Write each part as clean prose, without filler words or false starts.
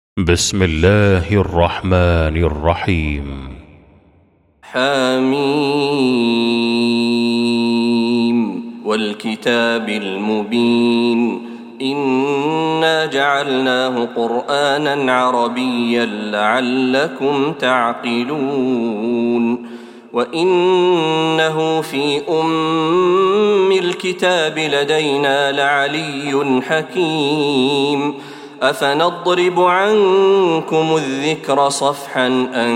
بسم الله الرحمن الرحيم. حميم والكتاب المبين إنا جعلناه قرآنا عربيا لعلكم تعقلون وإنه في أم الكتاب لدينا لعلي حكيم أفنضرب عنكم الذكر صفحا أن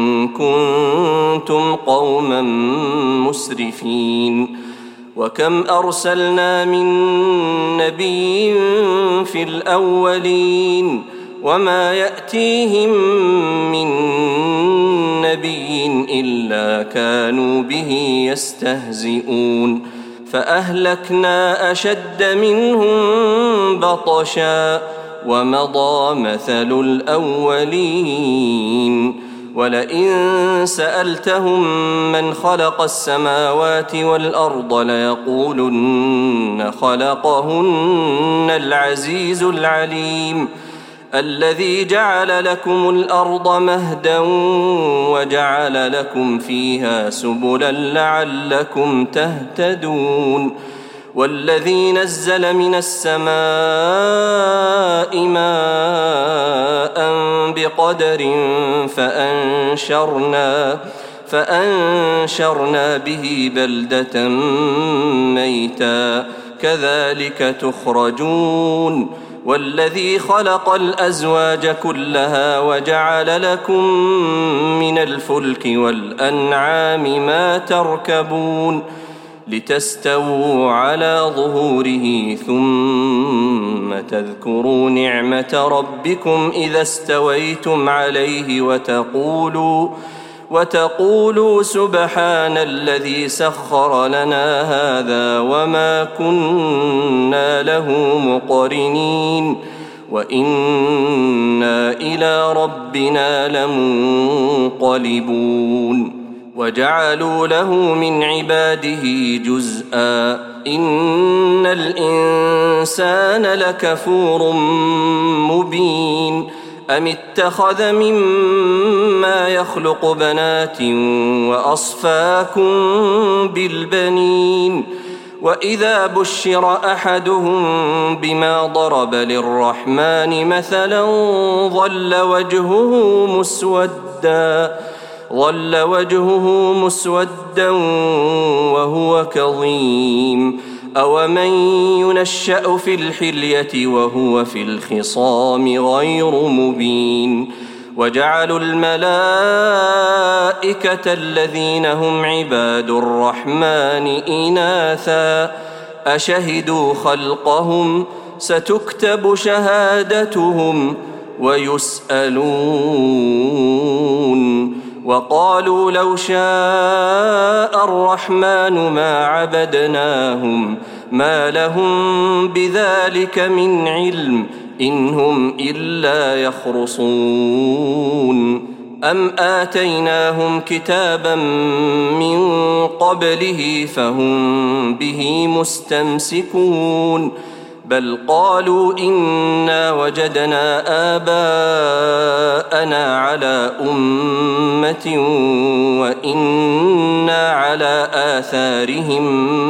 كنتم قوما مسرفين وكم أرسلنا من نبي في الأولين وما يأتيهم من نبي إلا كانوا به يستهزئون فأهلكنا أشد منهم بطشا ومضى مثل الأولين ولئن سألتهم من خلق السماوات والأرض ليقولن خلقهن العزيز العليم الذي جعل لكم الأرض مهدا وجعل لكم فيها سبلا لعلكم تهتدون والذي نزل من السماء ماء بقدر فأنشرنا به بلدة ميتا كذلك تخرجون والذي خلق الأزواج كلها وجعل لكم من الفلك والأنعام ما تركبون لتستووا على ظهوره ثم تذكروا نعمة ربكم إذا استويتم عليه وتقولوا سبحان الذي سخر لنا هذا وما كنا له مقرنين وإنا إلى ربنا لمنقلبون وجعلوا له من عباده جزءا إن الإنسان لكفور مبين أم اتخذ مما يخلق بنات وأصفاكم بالبنين وإذا بشر أحدهم بما ضرب للرحمن مثلا ظل وجهه مسودا وهو كظيم أومن ينشأ في الحلية وهو في الخصام غير مبين وجعلوا الملائكة الذين هم عباد الرحمن إناثا أشهدوا خلقهم ستكتب شهادتهم ويسألون وقالوا لو شاء الرحمن ما عبدناهم ما لهم بذلك من علم إن هم إلا يخرصون أم آتيناهم كتابا من قبله فهم به مستمسكون بل قالوا إنا وجدنا آباءنا على أمة وإنا على آثارهم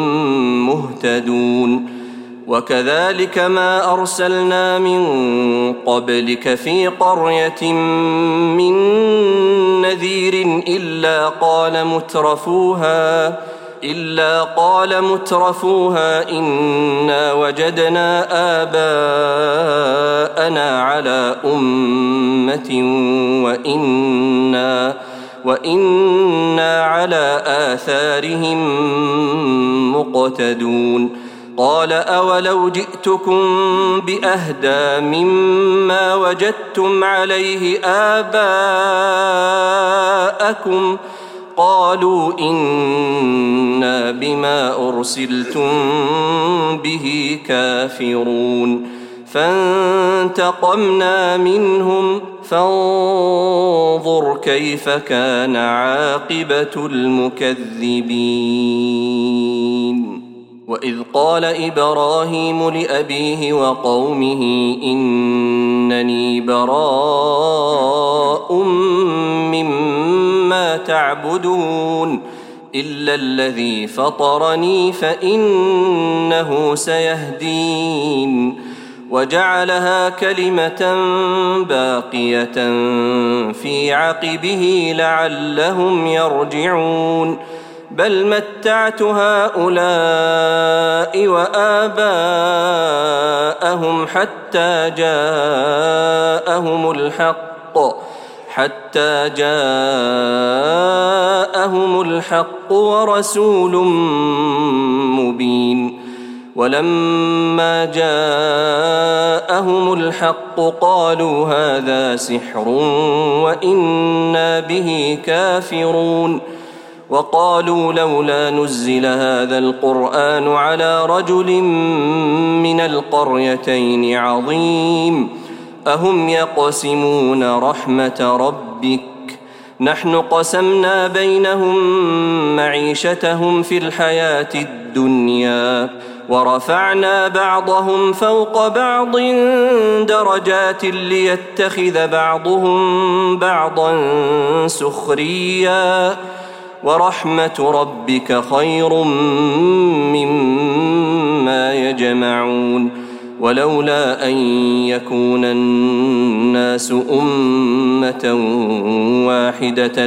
مهتدون وكذلك ما أرسلنا من قبلك في قرية من نذير إلا قال مترفوها إنا وجدنا آباءنا على أمة وإنا على آثارهم مقتدون قال أولو جئتكم بأهدى مما وجدتم عليه آباءكم قالوا إنا بما أرسلتم به كافرون فانتقمنا منهم فانظر كيف كان عاقبة المكذبين. وإذ قال إبراهيم لأبيه وقومه إنني براء مما تعبدون إلا الذي فطرني فإنه سيهدين وجعلها كلمة باقية في عقبه لعلهم يرجعون بل متعت هؤلاء وآباءهم حتى جاءهم الحق ورسول مبين ولما جاءهم الحق قالوا هذا سحر وإنا به كافرون وقالوا لولا نزل هذا القرآن على رجل من القريتين عظيم أهم يقسمون رحمة ربك نحن قسمنا بينهم معيشتهم في الحياة الدنيا ورفعنا بعضهم فوق بعض درجات ليتخذ بعضهم بعضا سخريا ورحمة ربك خير مما يجمعون ولولا أن يكون الناس أمة واحدة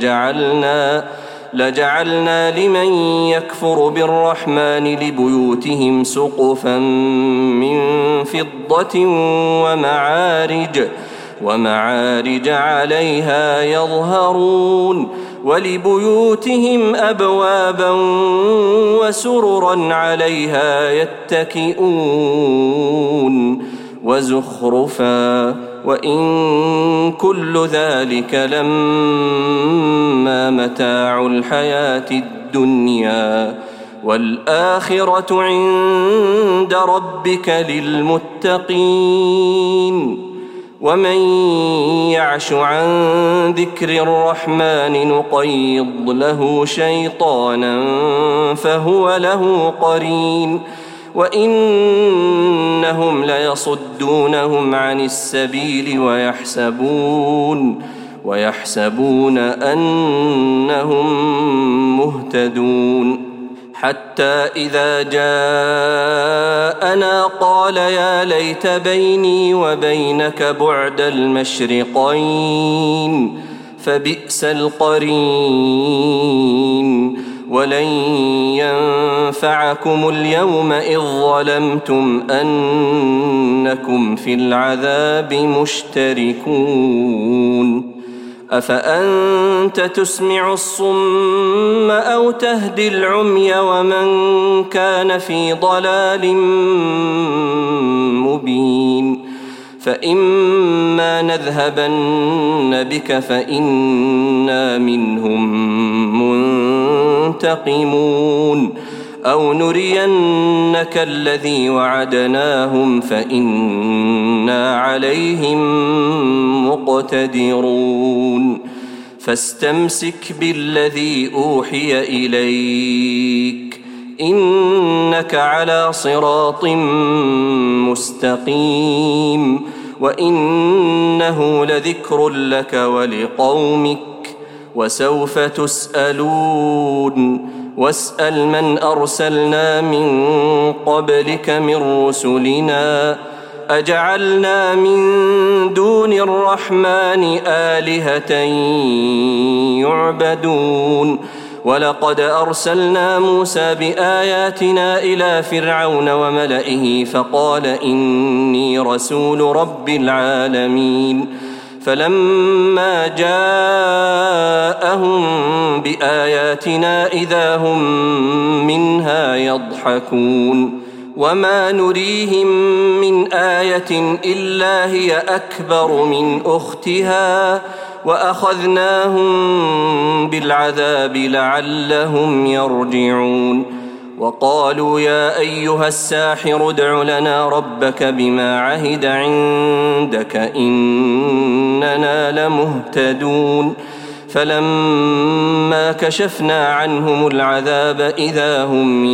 لجعلنا لمن يكفر بالرحمن لبيوتهم سقفا من فضة ومعارج عليها يظهرون ولبيوتهم أبوابا وسررا عليها يتكئون وزخرفا وإن كل ذلك لما متاع الحياة الدنيا والآخرة عند ربك للمتقين ومن يعش عن ذكر الرحمن نقيض له شيطانا فهو له قرين وإنهم ليصدونهم عن السبيل ويحسبون أنهم مهتدون حتى إذا جاءنا قال يا ليت بيني وبينك بعد المشرقين فبئس القرين ولن ينفعكم اليوم إذ ظلمتم أنكم في العذاب مشتركون أفأنت تسمع الصم أو تهدي العمي ومن كان في ضلال مبين فإما نذهبن بك فإنا منهم منتقمون أو نرينك الذي وعدناهم فإنا عليهم مقتدرون فاستمسك بالذي أوحي إليك إنك على صراط مستقيم وإنه لذكر لك ولقومك وسوف تسألون واسأل من أرسلنا من قبلك من رسلنا أجعلنا من دون الرحمن آلهة يعبدون ولقد أرسلنا موسى بآياتنا إلى فرعون وملئه فقال إني رسول رب العالمين فلما جاءهم بآياتنا إذا هم منها يضحكون وما نريهم من آية إلا هي أكبر من أختها وأخذناهم بالعذاب لعلهم يرجعون وقالوا يا أيها الساحر ادع لنا ربك بما عهد عندك إننا لمهتدون فلما كشفنا عنهم العذاب إذا هم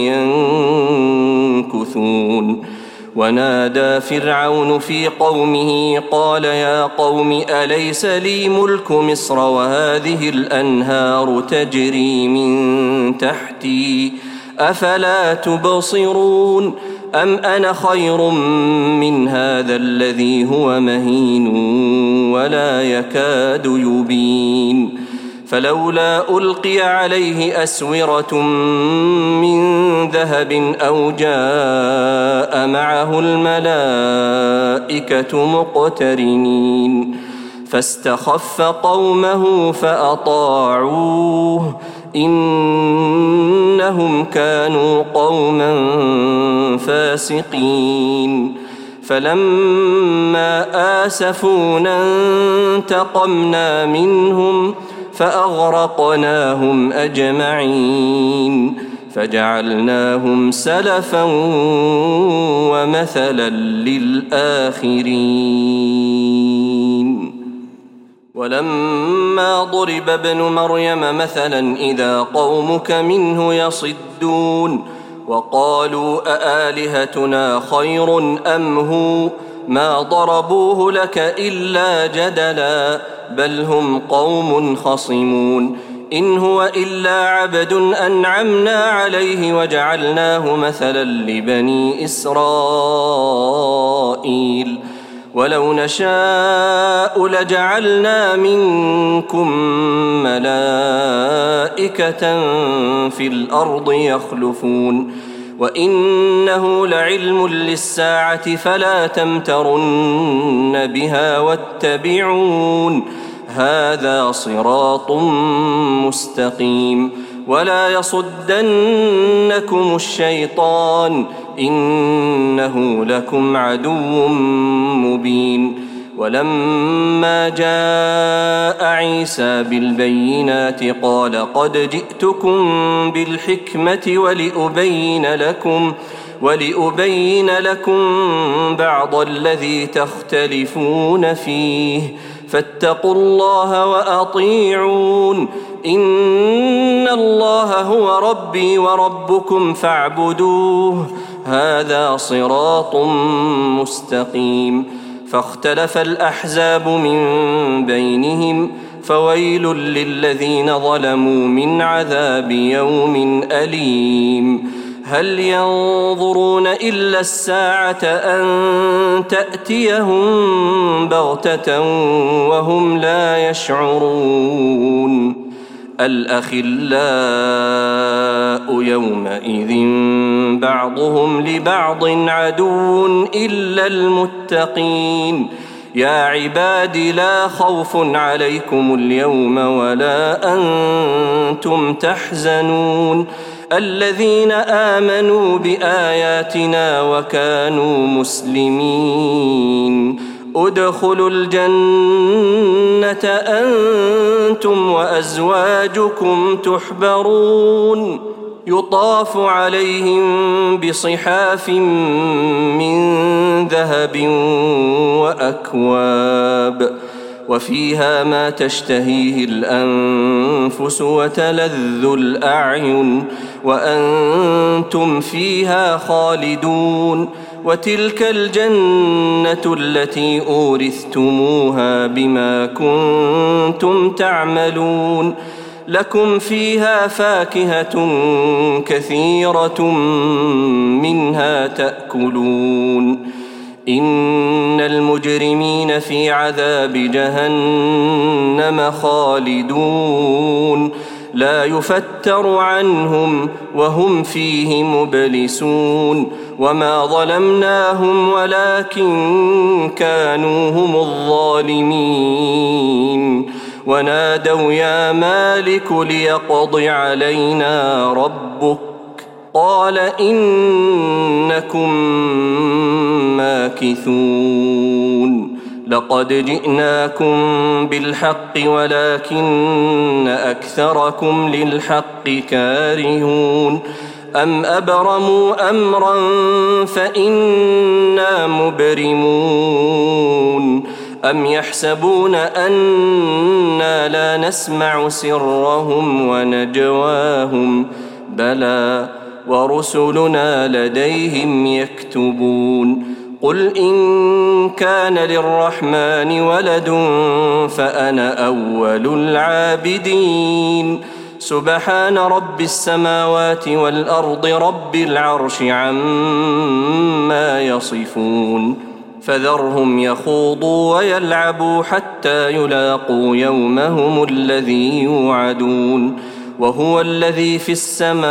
ينكثون ونادى فرعون في قومه قال يا قوم أليس لي ملك مصر وهذه الأنهار تجري من تحتي أفلا تبصرون أم أنا خير من هذا الذي هو مهين ولا يكاد يبين فلولا ألقي عليه أسورة من ذهب أو جاء معه الملائكة مقترنين فاستخف قومه فأطاعوه إنهم كانوا قوما فاسقين فلما آسفونا انتقمنا منهم فأغرقناهم أجمعين فجعلناهم سلفا ومثلا للآخرين ولما ضرب ابن مريم مثلا إذا قومك منه يصدون وقالوا أآلهتنا خير أم هو ما ضربوه لك إلا جدلا بل هم قوم خصمون إن هو إلا عبد أنعمنا عليه وجعلناه مثلا لبني إسرائيل ولو نشاء لجعلنا منكم ملائكة في الأرض يخلفون وإنه لعلم للساعة فلا تمترن بها واتبعون هذا صراط مستقيم ولا يصدنكم الشيطان إنه لكم عدو مبين ولما جاء عيسى بالبينات قال قد جئتكم بالحكمة ولأبين لكم بعض الذي تختلفون فيه فاتقوا الله وأطيعون إن الله هو ربي وربكم فاعبدوه هذا صراط مستقيم فاختلف الأحزاب من بينهم فويل للذين ظلموا من عذاب يوم أليم هل ينظرون إلا الساعة أن تأتيهم بغتة وهم لا يشعرون الأخلاء يومئذ بعضهم لبعض عدو إلا المتقين يا عباد لا خوف عليكم اليوم ولا أنتم تحزنون الذين آمنوا بآياتنا وكانوا مسلمين ادخلوا الجنة أنتم وأزواجكم تحبرون يطاف عليهم بصحاف من ذهب وأكواب وفيها ما تشتهيه الأنفس وتلذ الأعين وأنتم فيها خالدون وتلك الجنة التي أورثتموها بما كنتم تعملون لكم فيها فاكهة كثيرة منها تأكلون إن المجرمين في عذاب جهنم خالدون لا يفتر عنهم وهم فيه مبلسون وما ظلمناهم ولكن كانوا هم الظالمين ونادوا يا مالك ليقض علينا ربك قال إنكم ماكثون لقد جئناكم بالحق ولكن أكثركم للحق كارهون أم أبرموا أمرا فإنا مبرمون أم يحسبون أنا لا نسمع سرهم ونجواهم بلى ورسلنا لديهم يكتبون قل إن كان للرحمن ولد فأنا أول العابدين سبحان رب السماوات والأرض رب العرش عما يصفون فذرهم يخوضوا ويلعبوا حتى يلاقوا يومهم الذي يوعدون وهو الذي في السماء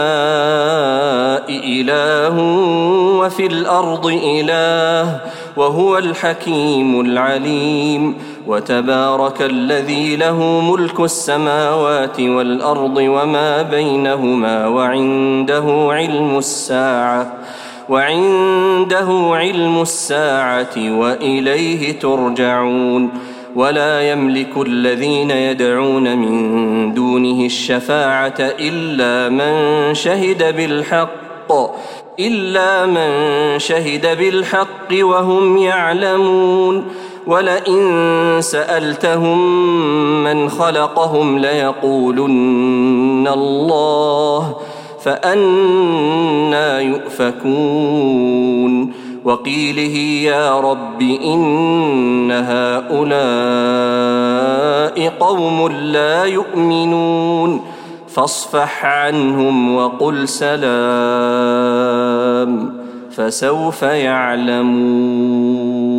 إله وفي الأرض إله وهو الحكيم العليم وتبارك الذي له ملك السماوات والأرض وما بينهما وعنده علم الساعة وإليه ترجعون ولا يملك الذين يدعون من دونه الشفاعة إلا من شهد بالحق وهم يعلمون ولئن سألتهم من خلقهم ليقولن الله فأنى يؤفكون وقيله يا رب إن هؤلاء قوم لا يؤمنون فاصفح عنهم وقل سلام فسوف يعلمون